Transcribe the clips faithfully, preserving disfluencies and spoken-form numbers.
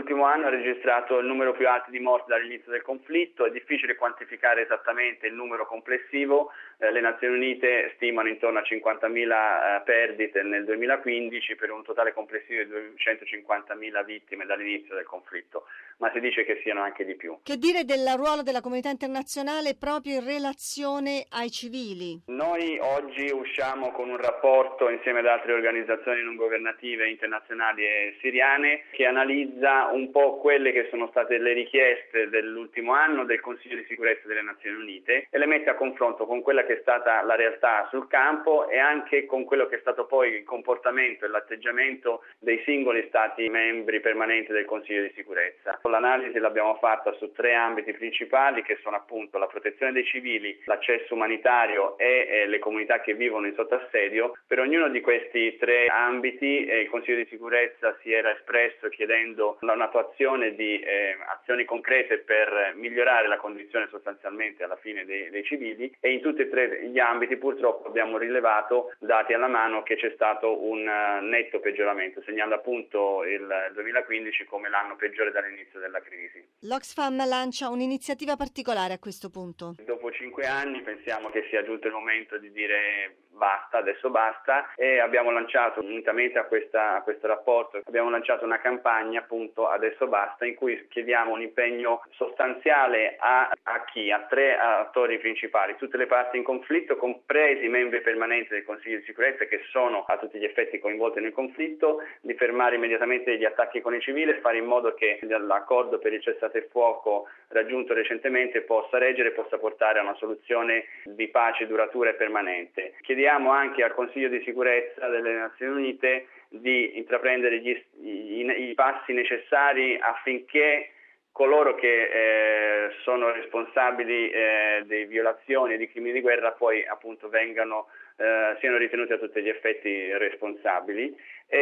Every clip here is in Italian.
l'ultimo anno ha registrato il numero più alto di morti dall'inizio del conflitto. È difficile quantificare esattamente il numero complessivo. Eh, le Nazioni Unite stimano intorno a cinquantamila eh, perdite nel duemilaquindici per un totale complessivo di duecentocinquantamila vittime dall'inizio del conflitto, ma si dice che siano anche di più. Che dire del ruolo della comunità internazionale proprio in relazione ai civili? Noi oggi usciamo con un rapporto insieme ad altre organizzazioni non governative internazionali e siriane che analizza un po' quelle che sono state le richieste dell'ultimo anno del Consiglio di sicurezza delle Nazioni Unite e le mette a confronto con quella che è stata la realtà sul campo e anche con quello che è stato poi il comportamento e l'atteggiamento dei singoli Stati membri permanenti del Consiglio di sicurezza. L'analisi l'abbiamo fatta su tre ambiti principali che sono appunto la protezione dei civili, l'accesso umanitario e eh, le comunità che vivono in sottoassedio. Per ognuno di questi tre ambiti eh, il Consiglio di sicurezza si era espresso chiedendo un'attuazione di eh, azioni concrete per migliorare la condizione sostanzialmente alla fine dei, dei civili e in tutti e tre gli ambiti purtroppo abbiamo rilevato, dati alla mano, che c'è stato un uh, netto peggioramento, segnando appunto il duemilaquindici come l'anno peggiore dall'inizio della crisi. L'Oxfam lancia un'iniziativa particolare a questo punto. Dopo cinque anni pensiamo che sia giunto il momento di dire basta, adesso basta, e abbiamo lanciato, unitamente a, questa, a questo rapporto, abbiamo lanciato una campagna appunto adesso basta, in cui chiediamo un impegno sostanziale a, a chi? A tre attori principali, tutte le parti in conflitto, compresi i membri permanenti del Consiglio di sicurezza che sono a tutti gli effetti coinvolti nel conflitto, di fermare immediatamente gli attacchi con i civili e fare in modo che l'accordo per il cessate il fuoco raggiunto recentemente possa reggere e possa portare a una soluzione di pace duratura e permanente. Chiediamo anche al Consiglio di sicurezza delle Nazioni Unite di intraprendere gli, i, i passi necessari affinché coloro che eh, sono responsabili eh, di violazioni e di crimini di guerra poi appunto vengano eh, siano ritenuti a tutti gli effetti responsabili e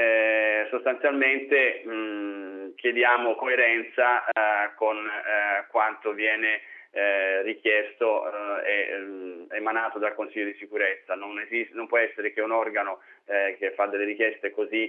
eh, sostanzialmente mh, chiediamo coerenza eh, con eh, quanto viene Eh, richiesto eh, e eh, emanato dal Consiglio di sicurezza. Non, esiste, non può essere che un organo eh, che fa delle richieste così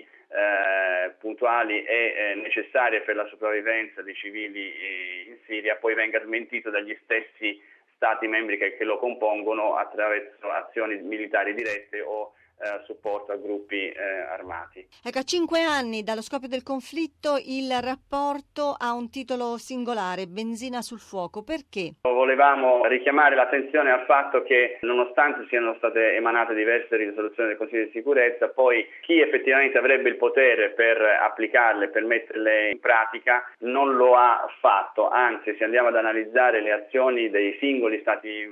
eh, puntuali e eh, necessarie per la sopravvivenza dei civili in Siria poi venga smentito dagli stessi Stati membri che, che lo compongono attraverso azioni militari dirette o Eh, supporto a gruppi eh, armati. Ecco, a cinque anni dallo scoppio del conflitto il rapporto ha un titolo singolare, Benzina sul fuoco. Perché? Volevamo richiamare l'attenzione al fatto che nonostante siano state emanate diverse risoluzioni del Consiglio di sicurezza, poi chi effettivamente avrebbe il potere per applicarle, per metterle in pratica, non lo ha fatto. Anzi, se andiamo ad analizzare le azioni dei singoli Stati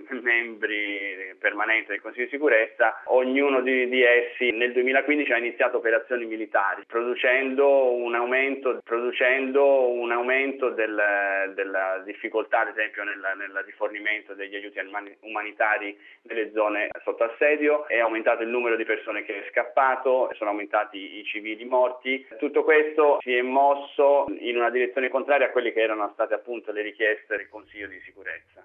membri permanenti del Consiglio di sicurezza, ognuno di di essi nel duemilaquindici ha iniziato operazioni militari, producendo un aumento, producendo un aumento del, della difficoltà, ad esempio, nel, nel rifornimento degli aiuti umanitari nelle zone sotto assedio. È aumentato il numero di persone che è scappato, sono aumentati i civili morti. Tutto questo si è mosso in una direzione contraria a quelle che erano state appunto le richieste del Consiglio di sicurezza.